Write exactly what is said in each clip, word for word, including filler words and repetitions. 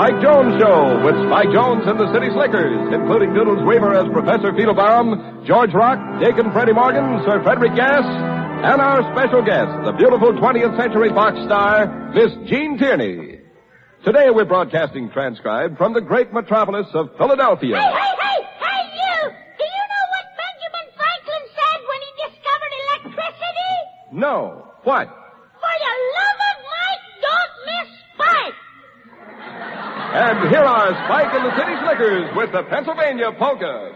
Spike Jones Show with Spike Jones and the City Slickers, including Doodles Weaver as Professor Fiedelbaum, George Rock, Deacon Freddie Morgan, Sir Frederick Gass, and our special guest, the beautiful twentieth century Fox star, Miss Jean Tierney. Today we're broadcasting transcribed from the great metropolis of Philadelphia. Hey, hey, hey, hey, you! Do you know what Benjamin Franklin said when he discovered electricity? No. What? For the love of Mike, don't miss Spike! And here are Spike and the City Slickers with the Pennsylvania Polka.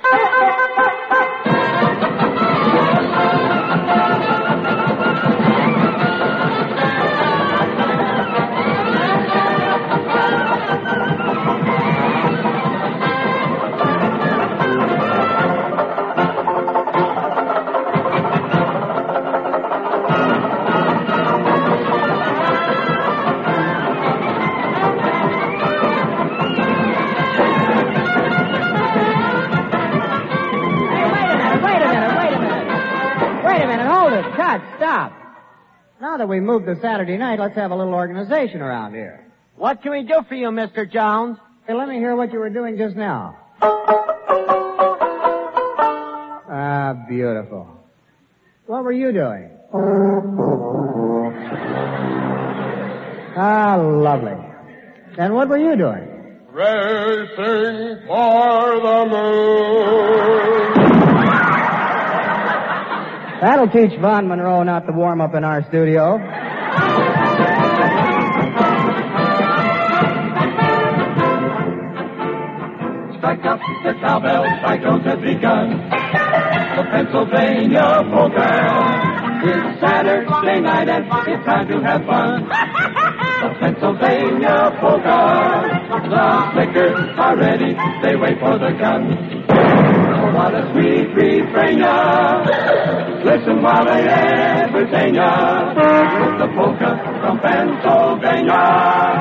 Stop. Now that we've moved to Saturday night, let's have a little organization around here. What can we do for you, Mister Jones? Hey, let me hear what you were doing just now. Ah, beautiful. What were you doing? Ah, lovely. And what were you doing? Racing for the moon. That'll teach Von Monroe not to warm up in our studio. Strike up the cowbell, Spike Jones has begun. The Pennsylvania Polka. It's Saturday night and it's time to have fun. The Pennsylvania Polka. The Slickers are ready, they wait for the gun. What a sweet refrain, listen while they entertain ya, with the polka from Pennsylvania.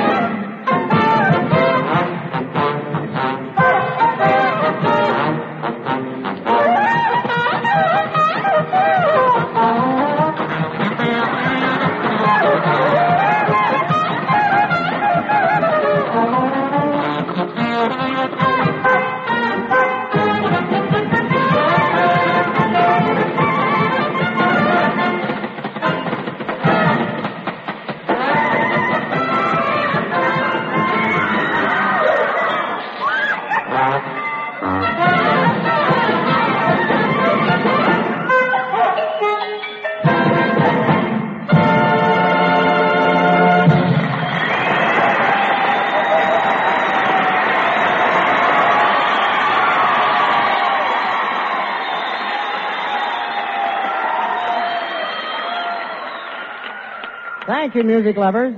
Thank you, music lovers.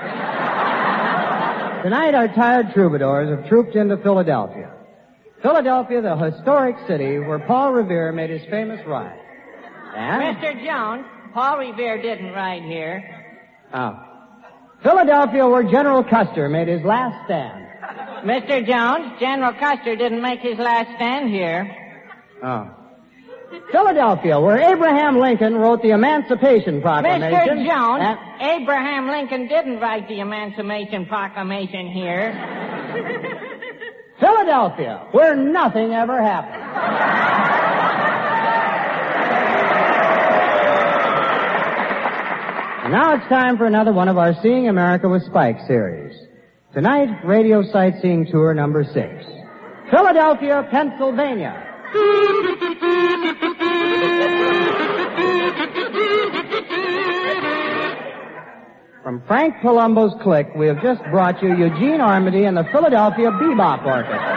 Tonight, our tired troubadours have trooped into Philadelphia. Philadelphia, the historic city where Paul Revere made his famous ride. And? Mister Jones, Paul Revere didn't ride here. Oh. Philadelphia, where General Custer made his last stand. Mister Jones, General Custer didn't make his last stand here. Oh. Philadelphia, where Abraham Lincoln wrote the Emancipation Proclamation. Mister Jones, and... Abraham Lincoln didn't write the Emancipation Proclamation here. Philadelphia, where nothing ever happened. And now it's time for another one of our Seeing America with Spike series. Tonight, Radio Sightseeing Tour number six. Philadelphia, Pennsylvania. From Frank Palumbo's clique, we have just brought you Eugene Ormandy and the Philadelphia Bebop Orchestra.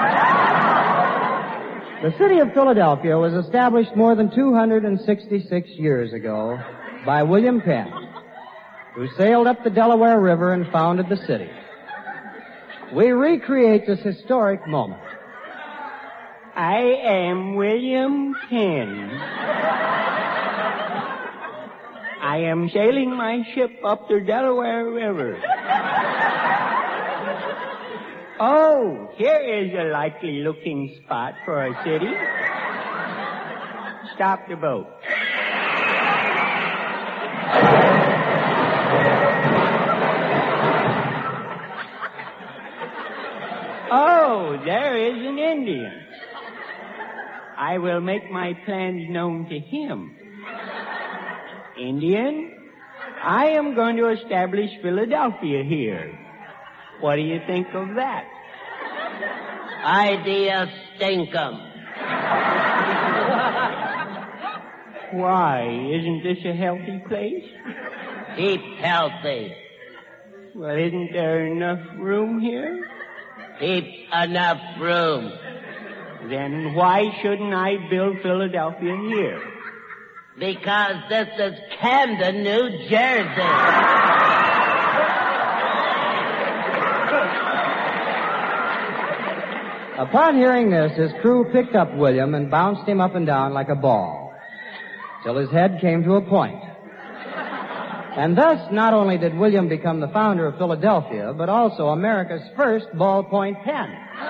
The city of Philadelphia was established more than two hundred sixty-six years ago by William Penn, who sailed up the Delaware River and founded the city. We recreate this historic moment. I am William Penn. I am sailing my ship up the Delaware River. Oh, here is a likely-looking spot for a city. Stop the boat. Oh, there is an Indian. I will make my plans known to him. Indian, I am going to establish Philadelphia here. What do you think of that? Idea stinkum. Why, isn't this a healthy place? Keep healthy. Well, isn't there enough room here? Keeps enough room. Then why shouldn't I build Philadelphia here? Because this is Camden, New Jersey. Upon hearing this, his crew picked up William and bounced him up and down like a ball, till his head came to a point. And thus, not only did William become the founder of Philadelphia, but also America's first ballpoint pen.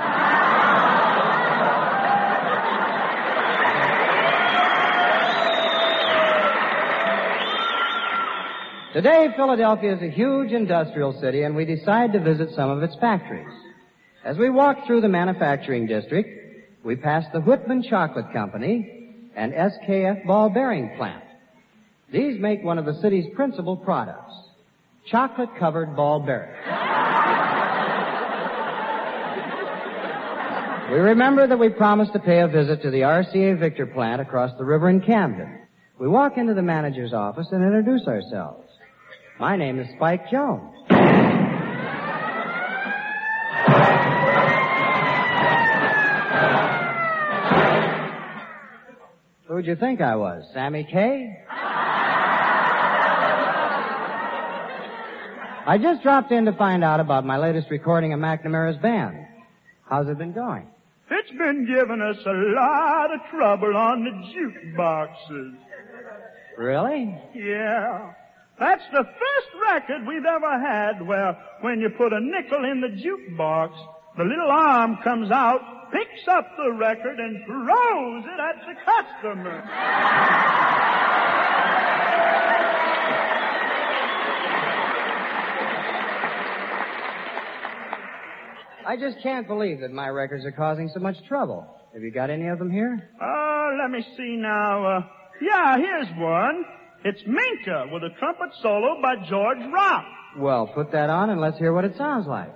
Today, Philadelphia is a huge industrial city, and we decide to visit some of its factories. As we walk through the manufacturing district, we pass the Whitman Chocolate Company and S K F Ball Bearing Plant. These make one of the city's principal products, chocolate-covered ball bearings. We remember that we promised to pay a visit to the R C A Victor plant across the river in Camden. We walk into the manager's office and introduce ourselves. My name is Spike Jones. Who'd you think I was, Sammy Kaye? I just dropped in to find out about my latest recording of McNamara's band. How's it been going? It's been giving us a lot of trouble on the jukeboxes. Really? Yeah. That's the first record we've ever had where when you put a nickel in the jukebox, the little arm comes out, picks up the record, and throws it at the customer. I just can't believe that my records are causing so much trouble. Have you got any of them here? Oh, let me see now. Uh, yeah, here's one. It's Minka with a trumpet solo by George Rock. Well, put that on and let's hear what it sounds like.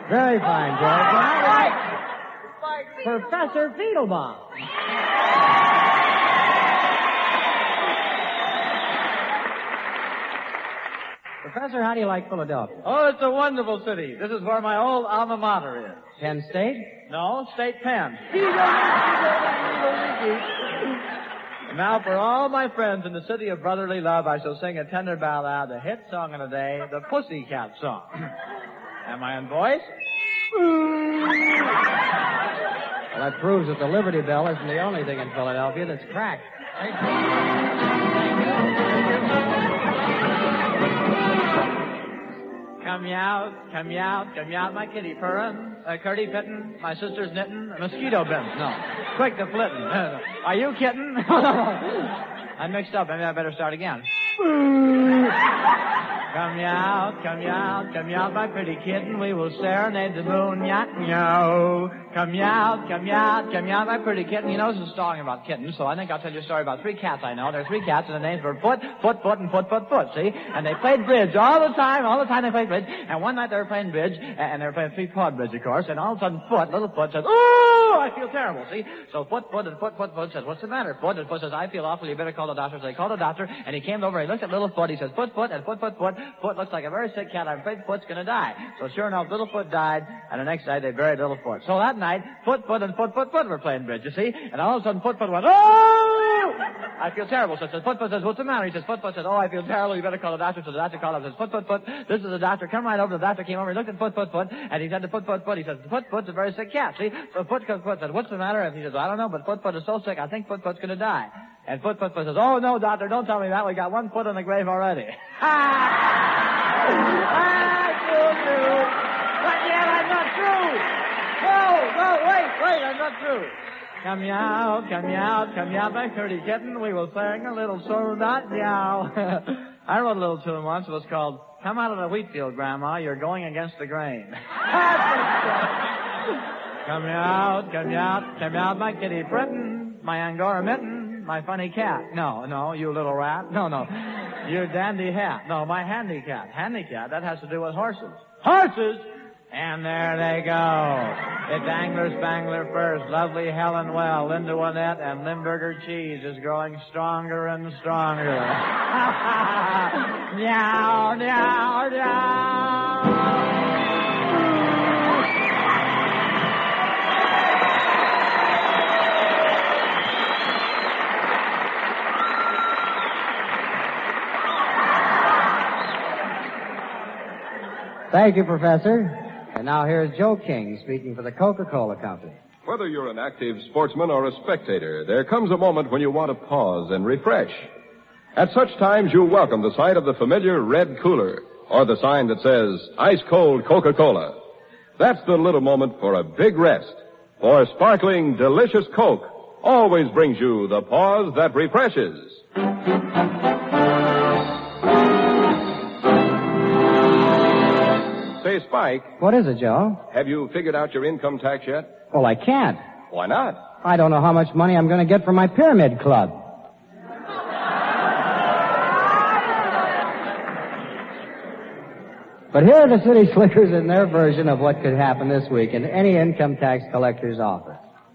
Very fine, George. Well, now we like Professor Fiedlebaum. Professor, how do you like Philadelphia? Oh, it's a wonderful city. This is where my old alma mater is. Penn State? No, State Penn. Now, for all my friends in the city of brotherly love, I shall sing a tender ballad, the hit song of the day, the Pussycat Song. Am I in voice? Well, that proves that the Liberty Bell isn't the only thing in Philadelphia that's cracked. Come out, come out, come out, my kitty purrin', uh, Curdy pittin', my sister's knittin', mosquito bins. No, quick the flittin'. Are you kitten? I'm mixed up. Maybe I better start again. Come out, come out, come out, my pretty kitten. We will serenade the moon, yat meow. Come out, come out, come out, my pretty kitten. You know, this is a song about kittens, so I think I'll tell you a story about three cats I know. There are three cats, and the names were Foot, Foot, Foot, and Foot, Foot, Foot, see? And they played bridge all the time, all the time they played bridge. And one night they were playing bridge, and they were playing three-pawed bridge, of course, and all of a sudden Foot, little Foot, says, "Ooh, I feel terrible," see? So Foot, Foot, and Foot, Foot, Foot says, "What's the matter, Foot?" And Foot says, "I feel awful, you better call the doctor." So they called the doctor, and he came over, he looked at little Foot, he says, "Foot, Foot, and Foot, Foot, Foot. Foot looks like a very sick cat. I'm afraid Foot's gonna die." So sure enough, little Foot died, and the next night they buried little Foot. So that night, Foot, Foot, and Foot, Foot, Foot were playing bridge, you see? And all of a sudden, Foot, Foot went, "Oh! I feel terrible." So says, Foot, Foot says, "What's the matter?" He says, Foot, Foot says, "Oh, I feel terrible. You better call the doctor." So the doctor called up and says, "Foot, Foot, Foot, this is the doctor. Come right over." The doctor came over, he looked at Foot, Foot, Foot, and he said to Foot, Foot, Foot, he says, "Foot, Foot's a very sick cat, see?" So Foot, Foot, Foot said, "What's the matter?" And he says, "I don't know, but Foot, Foot is so sick, I think Foot, Foot's gonna die." And Foot, Foot, Foot says, "Oh, no, doctor, don't tell me that. We got one foot in the grave already." But yeah, I'm not through. No, no, wait, wait, I'm not through. Come out, come out, come out, my pretty kitten. We will sing a little tune, not meow. I wrote a little tune once. It was called "Come Out of the Wheat Field, Grandma. You're Going Against the Grain." Come out, come out, come out, my kitty Britain, my Angora mitten, my funny cat. No, no, you little rat. No, no. Your dandy hat. No, my handy cat. Handy cat, that has to do with horses. Horses! And there they go. It's Angler Spangler first, lovely Helen Well, Linda Winnett, and Limburger Cheese is growing stronger and stronger. Meow, meow, meow. Thank you, Professor. And now here's Joe King speaking for the Coca-Cola Company. Whether you're an active sportsman or a spectator, there comes a moment when you want to pause and refresh. At such times, you welcome the sight of the familiar red cooler or the sign that says, "Ice Cold Coca-Cola." That's the little moment for a big rest. For sparkling, delicious Coke always brings you the pause that refreshes. Say, Spike. What is it, Joe? Have you figured out your income tax yet? Well, I can't. Why not? I don't know how much money I'm going to get from my pyramid club. But here are the City Slickers in their version of what could happen this week in any income tax collector's office.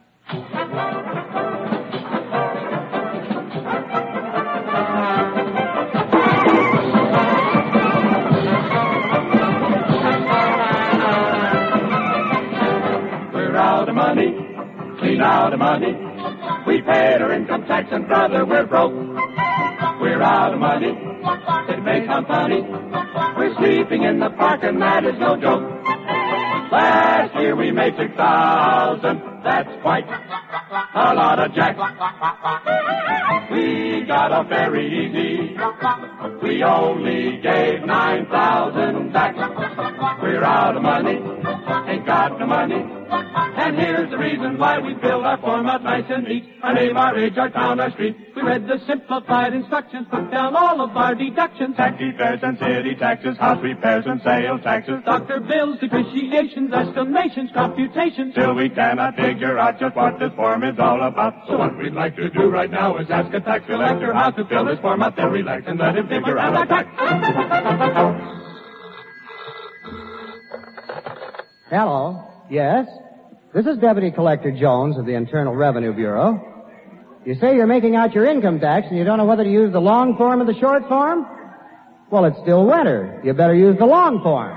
Money, clean out of money. We paid our income tax and brother, we're broke. We're out of money. It may sound funny. We're sleeping in the park and that is no joke. Last year we made six thousand. That's quite a lot of jack. We got off very easy. We only gave nine thousand back. We're out of money. Ain't got no money. And here's the reason why we filled our form out nice and neat. Our name, our age, our town, our street. We read the simplified instructions, put down all of our deductions. Taxi fares and city taxes, house repairs and sales taxes. Doctor bills, depreciations, estimations, computations. Still we cannot figure out just what this form is all about. So what we'd like to do right now is ask a tax collector how to fill this form out, then relax and let him figure out our tax. Hello. Yes? This is Deputy Collector Jones of the Internal Revenue Bureau. You say you're making out your income tax and you don't know whether to use the long form or the short form? Well, it's still winter. You better use the long form.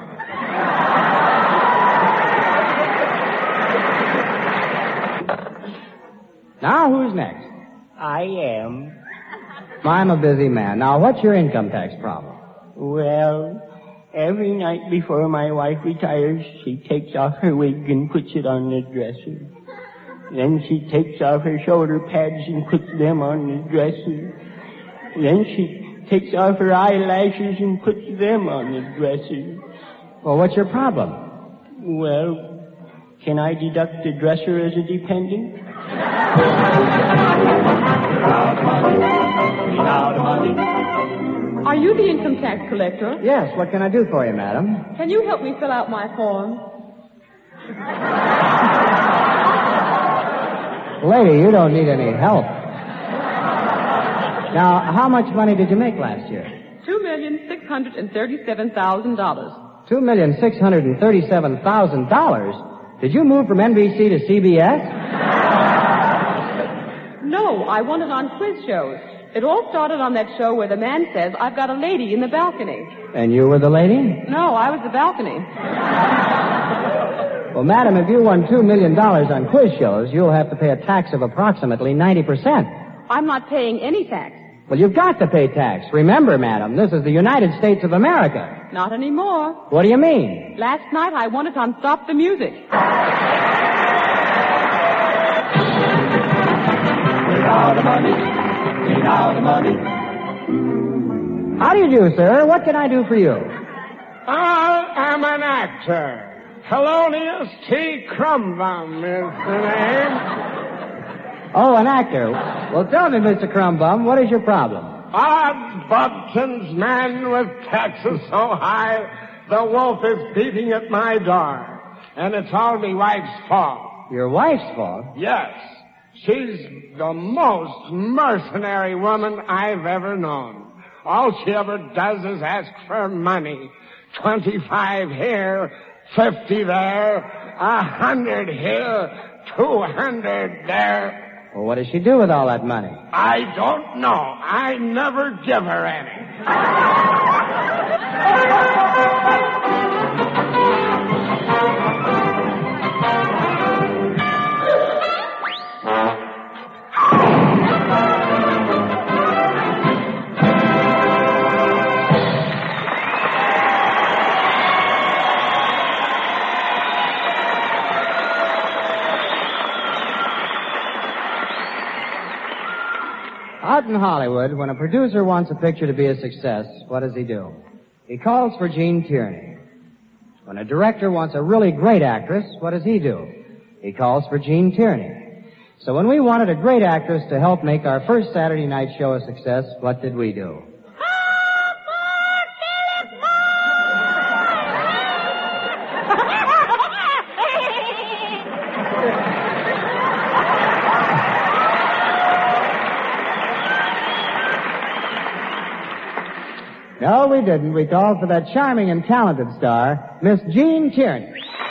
Now, who's next? I am. I'm a busy man. Now, what's your income tax problem? Well, every night before my wife retires, she takes off her wig and puts it on the dresser. Then she takes off her shoulder pads and puts them on the dresser. Then she takes off her eyelashes and puts them on the dresser. Well, what's your problem? Well, can I deduct the dresser as a dependent? Are you the income tax collector? Yes, what can I do for you, madam? Can you help me fill out my form? Lady, you don't need any help. Now, how much money did you make last year? Two million six hundred and thirty-seven thousand dollars. Two million six hundred and thirty-seven thousand dollars? Did you move from N B C to C B S? No, I won it on quiz shows. It all started on that show where the man says, I've got a lady in the balcony. And you were the lady? No, I was the balcony. Well, madam, if you won two million dollars on quiz shows, you'll have to pay a tax of approximately ninety percent. I'm not paying any tax. Well, you've got to pay tax. Remember, madam, this is the United States of America. Not anymore. What do you mean? Last night I won it on Stop the Music. Without the money, without the money. How do you do, sir? What can I do for you? I am an actor. Thelonious T. Crumbum is the name. Oh, an actor. Well, tell me, Mister Crumbum, what is your problem? Odd Bobson's man with taxes so high, the wolf is beating at my door. And it's all me wife's fault. Your wife's fault? Yes. She's the most mercenary woman I've ever known. All she ever does is ask for money. Twenty-five here, fifty there, a hundred here, two hundred there. Well, what does she do with all that money? I don't know. I never give her any. Out in Hollywood, when a producer wants a picture to be a success, what does he do? He calls for Gene Tierney. When a director wants a really great actress, what does he do? He calls for Gene Tierney. So when we wanted a great actress to help make our first Saturday night show a success, what did we do? No, we didn't. We called for that charming and talented star, Miss Gene Tierney.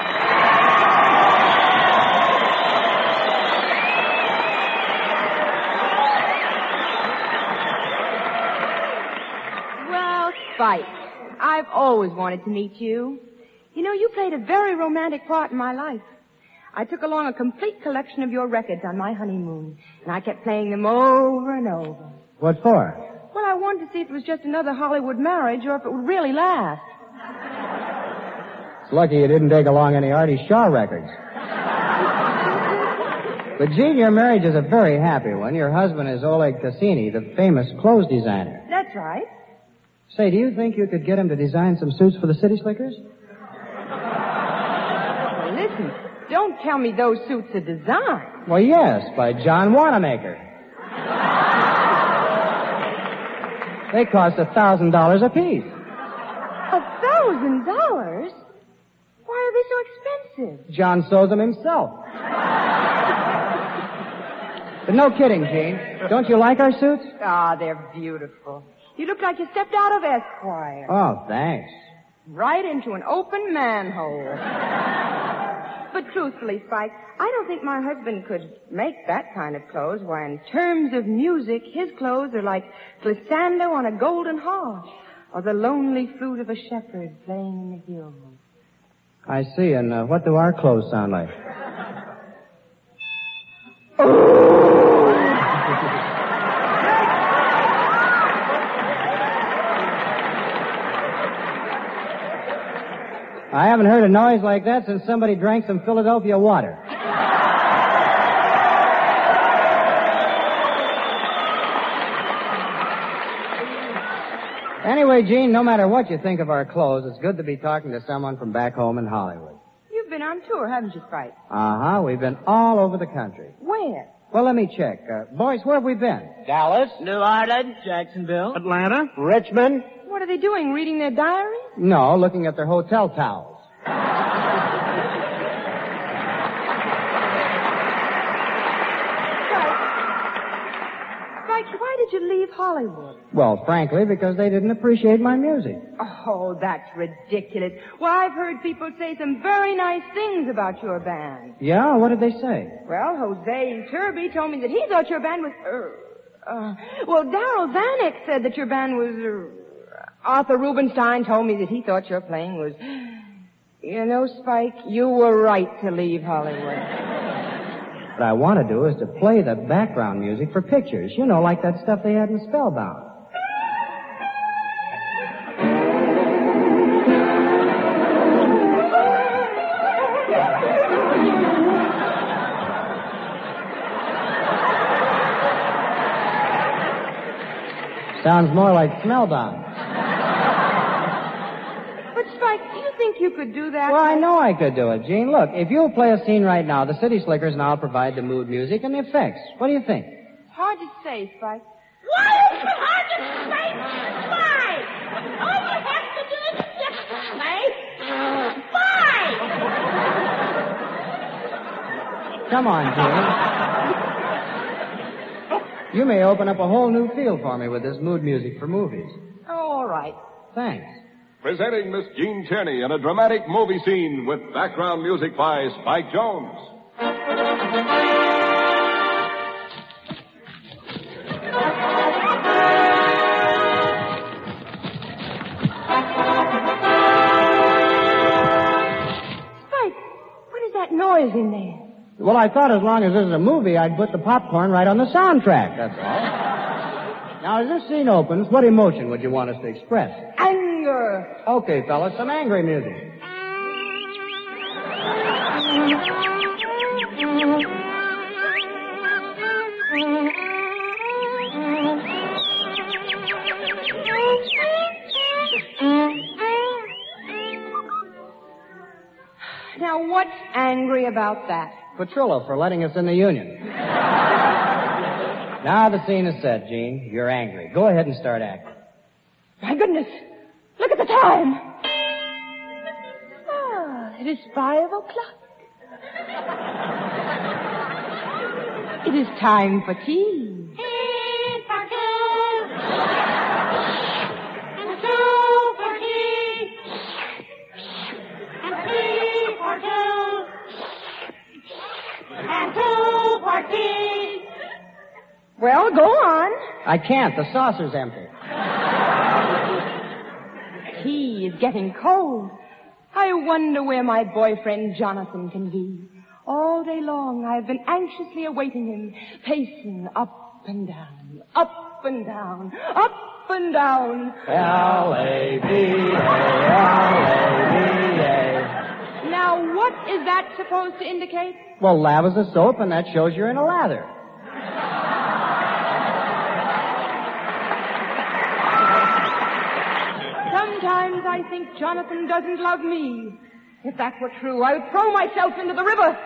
Well, Spike, I've always wanted to meet you. You know, you played a very romantic part in my life. I took along a complete collection of your records on my honeymoon, and I kept playing them over and over. What for? Well, I wanted to see if it was just another Hollywood marriage or if it would really last. It's lucky you didn't take along any Artie Shaw records. But, Gene, your marriage is a very happy one. Your husband is Oleg Cassini, the famous clothes designer. That's right. Say, do you think you could get him to design some suits for the City Slickers? Well, listen, don't tell me those suits are designed. Well, yes, by John Wanamaker. They cost a thousand dollars apiece. A thousand dollars? Why are they so expensive? John sews them himself. But no kidding, Gene. Don't you like our suits? Ah, oh, they're beautiful. You look like you stepped out of Esquire. Oh, thanks. Right into an open manhole. but truthfully, Spike, I don't think my husband could make that kind of clothes. Why, in terms of music, his clothes are like glissando on a golden harp, or the lonely flute of a shepherd playing in the hills. I see, and uh, what do our clothes sound like? I haven't heard a noise like that since somebody drank some Philadelphia water. Anyway, Gene, no matter what you think of our clothes, it's good to be talking to someone from back home in Hollywood. You've been on tour, haven't you, Spike? Uh-huh. We've been all over the country. Where? Well, let me check. Uh, boys, where have we been? Dallas. New Orleans. Jacksonville. Atlanta. Richmond. What are they doing, reading their diary? No, looking at their hotel towels. Spike, why did you leave Hollywood? Well, frankly, because they didn't appreciate my music. Oh, that's ridiculous. Well, I've heard people say some very nice things about your band. Yeah? What did they say? Well, Jose Turby told me that he thought your band was... Uh, uh, well, Darrell Vanek said that your band was... Uh, Arthur Rubinstein told me that he thought your playing was... You know, Spike, you were right to leave Hollywood. What I want to do is to play the background music for pictures. You know, like that stuff they had in Spellbound. Sounds more like Smellbound. But, Spike, do you think you could do that? Well, I know I could do it, Gene. Look, if you'll play a scene right now, the City Slickers and I'll provide the mood music and the effects. What do you think? Hard to say, Spike. Why is it hard to say, Spike? All you have to do is just say, Spike! Come on, Gene. You may open up a whole new field for me with this mood music for movies. Oh, all right. Thanks. Presenting Miss Jean Tierney in a dramatic movie scene with background music by Spike Jones. Spike, what is that noise in there? Well, I thought as long as this is a movie, I'd put the popcorn right on the soundtrack, that's all. Now, as this scene opens, what emotion would you want us to express? Anger. Okay, fellas, some angry music. Now, what's angry about that? Petrillo for letting us in the Union. Now the scene is set, Gene. You're angry. Go ahead and start acting. My goodness. Look at the time. Ah, it is five o'clock. It is time for tea. Tea for two. And two for tea. And three for two. And two for tea. Well, go on. I can't. The saucer's empty. Tea is getting cold. I wonder where my boyfriend Jonathan can be. All day long I've been anxiously awaiting him, pacing up and down, up and down, up and down. L A V A, L A V A. Now, what is that supposed to indicate? Well, lava's a soap, and that shows you're in a lather. Sometimes I think Jonathan doesn't love me. If that were true, I would throw myself into the river.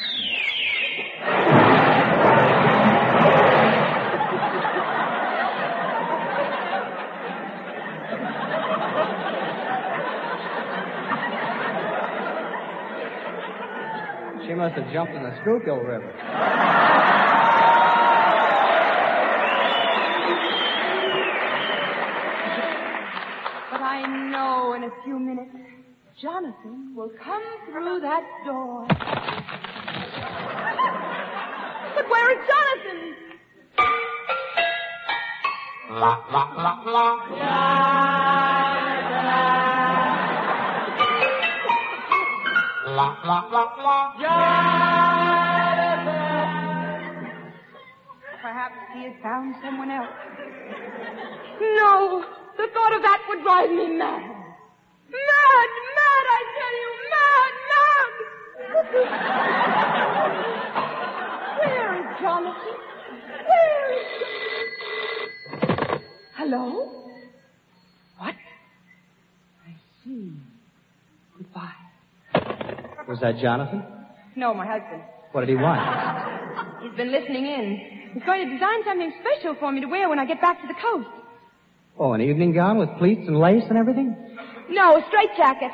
She must have jumped in the Schuylkill River. But I know in a few minutes Jonathan will come through that door. But where is Jonathan? La, la, la, la. La, la, la, la. Perhaps he has found someone else. No, the thought of that would drive me mad. Mad, mad, I tell you, mad, mad. Where is Jonathan? Where is... Hello? What? I see. Goodbye. Was that Jonathan? No, my husband. What did he want? He's been listening in. He's going to design something special for me to wear when I get back to the coast. Oh, an evening gown with pleats and lace and everything? No, a straitjacket.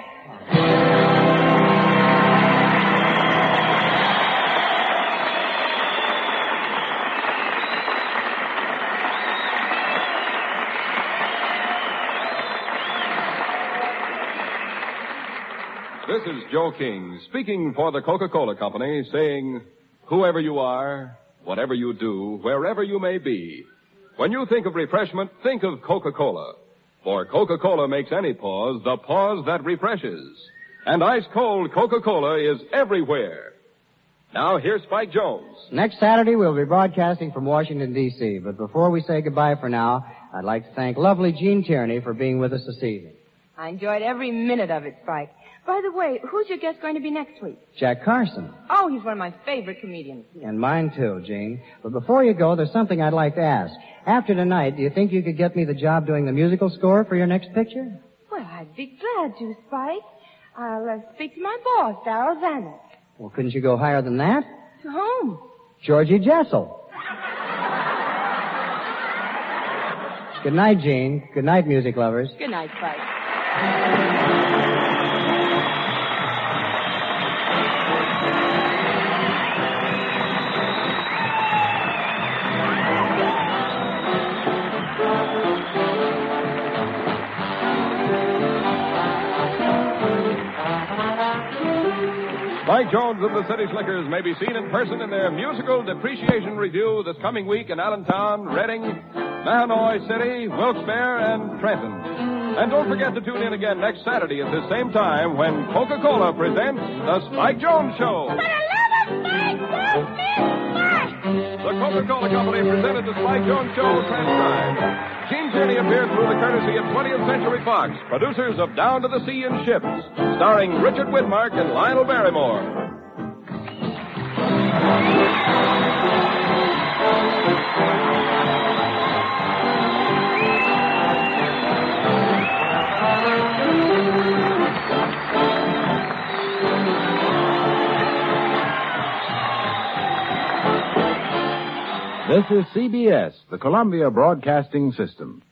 This is Joe King, speaking for the Coca-Cola Company, saying, whoever you are, whatever you do, wherever you may be, when you think of refreshment, think of Coca-Cola. For Coca-Cola makes any pause the pause that refreshes. And ice-cold Coca-Cola is everywhere. Now, here's Spike Jones. Next Saturday, we'll be broadcasting from Washington, D C But before we say goodbye for now, I'd like to thank lovely Gene Tierney for being with us this evening. I enjoyed every minute of it, Spike. By the way, who's your guest going to be next week? Jack Carson. Oh, he's one of my favorite comedians. And mine, too, Gene. But before you go, there's something I'd like to ask. After tonight, do you think you could get me the job doing the musical score for your next picture? Well, I'd be glad to, Spike. I'll uh, speak to my boss, Darrell Zanuck. Well, couldn't you go higher than that? To whom? Georgie Jessel. Good night, Gene. Good night, music lovers. Good night, Spike. Spike Jones and the City Slickers may be seen in person in their musical depreciation review this coming week in Allentown, Reading, Mahanoy City, Wilkes-Barre, and Trenton. And don't forget to tune in again next Saturday at this same time when Coca-Cola presents The Spike Jones Show. The Coca-Cola Company presented The Spike Jones Show transcribed. Gene Tierney appeared through the courtesy of twentieth Century Fox, producers of Down to the Sea in Ships, starring Richard Widmark and Lionel Barrymore. This is C B S, the Columbia Broadcasting System.